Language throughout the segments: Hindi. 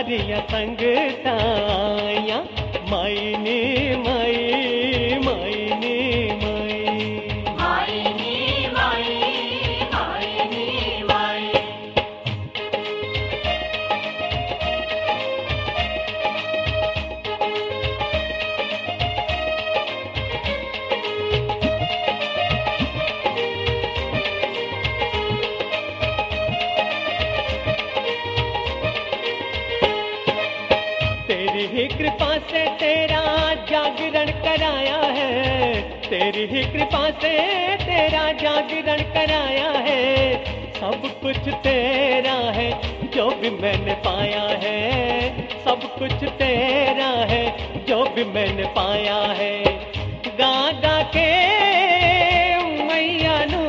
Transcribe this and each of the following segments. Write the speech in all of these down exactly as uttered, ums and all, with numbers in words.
सारिया संगताया माई नी माई माई नी माई माई नी माई माई नी माई। तेरी ही कृपा से तेरा जागरण कराया है, तेरी ही कृपा से तेरा जागरण कराया है। सब कुछ तेरा है जो भी मैंने पाया है, सब कुछ तेरा है जो भी मैंने पाया है। गा गा के मैया नू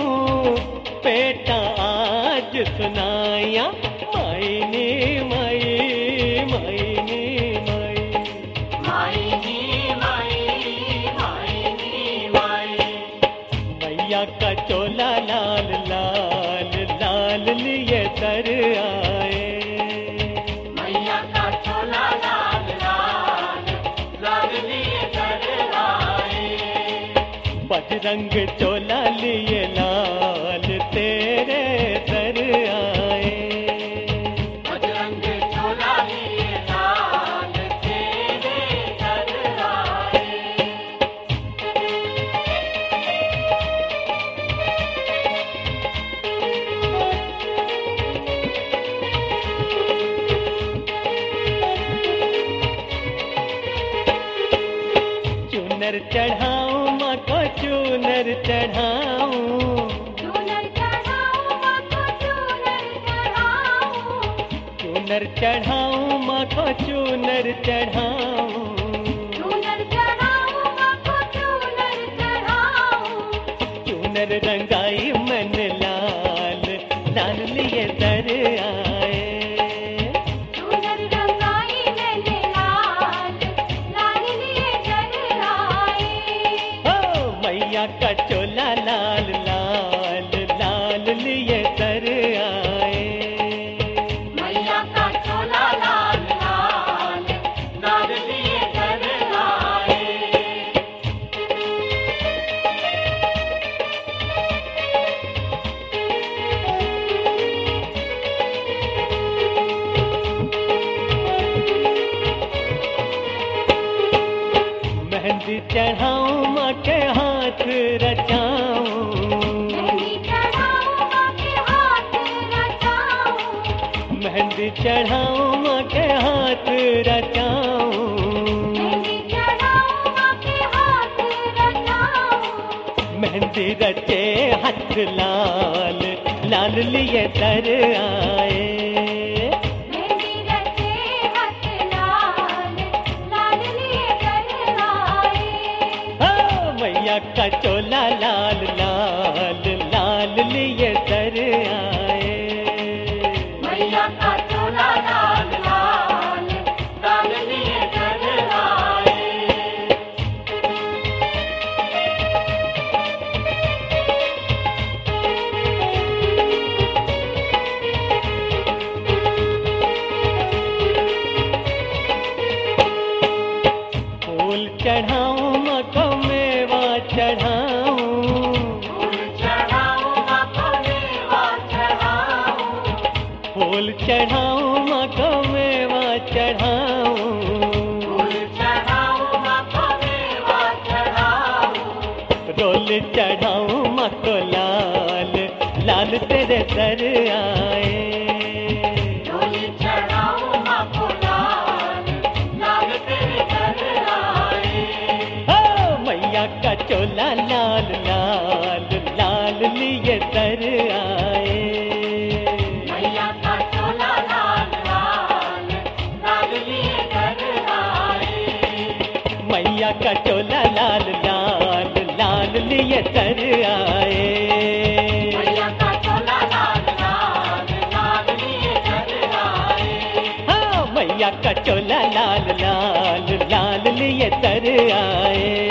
बेटा आज सुनाया माई नी माई माई नी माई माई नी माई माई नी माई। मैया का चोला लाल लाल लाल लिए तर आए, मैया का चोला लाल लाल लाल लिए कर आए। बजरंग चोला लिए लाल तेरे दर आए। बजरंग चोला लिए लाल तेरे कर आए। चूनर चढ़ाऊं माँ को चूनर चढ़ाऊं, चूनर चढ़ाऊं माँ को चूनर चढ़ाऊं। चूनर चढ़ाऊं माँ को चूनर चढ़ाऊं। चूनर चढ़ाऊं माँ को चूनर चढ़ाऊं। चूनर रंगाई मन लाल लाल लिए दर आए। चूनर रंगाई मैंने लाल लाल लिए कर आए। हो मैया का चोला लाल लाल लाल लिए दर आए। मैया का चोला लाल लाल लाल लिए कर आए। मेहंदी चढ़ाऊं माँ के हाथ रचाऊं, मेहंदी चढ़ाऊं माँ के हाथ रचाऊं। मेहंदी चढ़ाऊं माँ के हाथ रचाऊं। मेहंदी चढ़ाऊं माँ के हाथ रचाऊं। मेहंदी रचे हाथ लाल लाल लिए दर आए। मेहंदी रचे हाथ लाल लाल लिए कर आए। हो मैया का चोला लाल लाल लाल लिए दर आए। मैया का चोला लाल लाल लाल लिए कर आए। फूल चढ़ाऊं माँ को मेवा चढ़ाऊं, फूल चढ़ाऊं माँ को मेवा चढ़ाऊं। फूल चढ़ाऊं माँ को मेवा चढ़ाऊं। फूल चढ़ाऊं माँ को मेवा चढ़ाऊं। रोल चढ़ाऊं माँ को लाल लाल तेरे दर आए। डोली चढ़ाऊं माँ को लाल लाल तेरे घर आए। हो मैया का चोला लाल लाल लाल लिए दर आए। मैया का चोला लाल लाल लाल लिए घर आए। मैया का चोला लाल लाल लाल लिए दर आए। मैया का चोला लाल लाल लाल लिए घर आए। हाँ मैया का चोला लाल लाल लाल लिए दर आए।